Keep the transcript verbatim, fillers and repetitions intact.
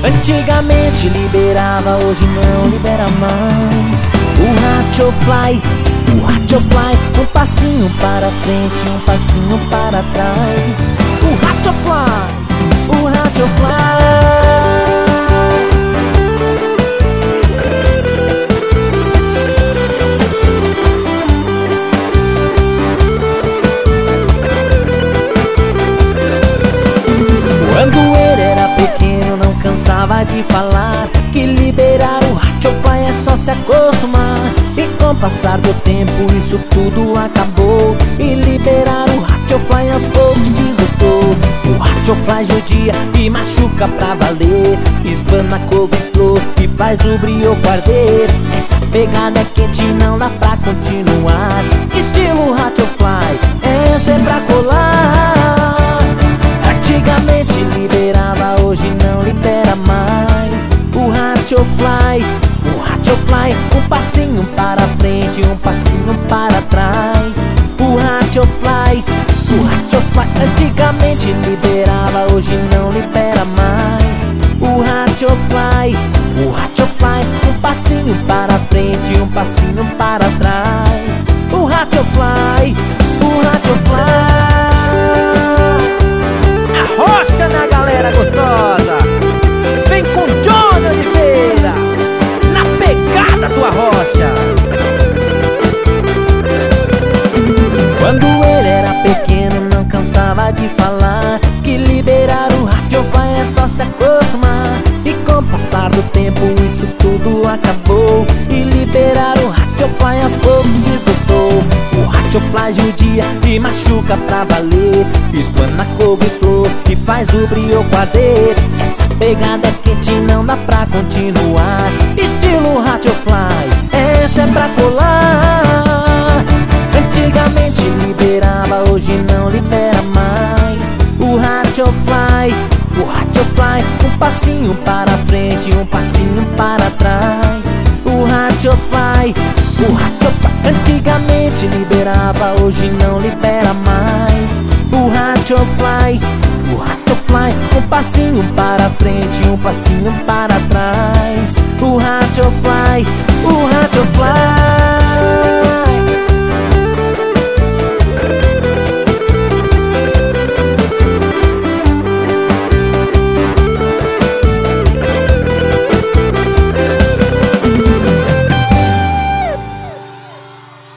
Antigamente liberava, hoje não libera mais. O Ratchofly, o Ratchofly, um passinho para frente, um passinho para trás. O Ratchofly, o Ratchofly. Quando ele era pequeno não cansava de falar que liberar o Ratchofly é só se acostumar. E com o passar do tempo isso tudo acabou, e liberar o Ratchofly aos poucos desgostou. O Ratchofly judia e machuca pra valer, espana couve-flor e faz o brioco arder. Essa pegada é quente, não dá pra continuar. Estilo Ratchofly, essa é pra colar. Antigamente liberava, hoje não libera mais. O Ratchofly, o Ratchofly, um passinho para frente, um passinho para trás. O Ratchofly, o Ratchofly, antigamente liberava, hoje não libera mais. O Ratchofly, o Ratchofly, um passinho para frente, um passinho para trás. O Ratchofly, o Ratchofly. Rocha na galera gostosa, vem com John Oliveira, na pegada tua rocha. Quando ele era pequeno não cansava de falar que liberar o Ratchofly é só se acostumar. E com o passar do tempo isso tudo acabou, e liberar o Ratchofly aos poucos desgostou. O Ratchofly judia e machuca pra valer, espana couve-flor e faz o brioco arder. Essa pegada é quente, não dá pra continuar. Estilo Ratchofly, essa é pra colar. Antigamente liberava, hoje não libera mais. O Ratchofly, o Ratchofly, um passinho para frente, um passinho para trás. O Ratchofly, o Ratchofly, antigamente liberava, hoje não libera mais. O Ratchofly, o Ratchofly, um passinho para frente, um passinho para trás.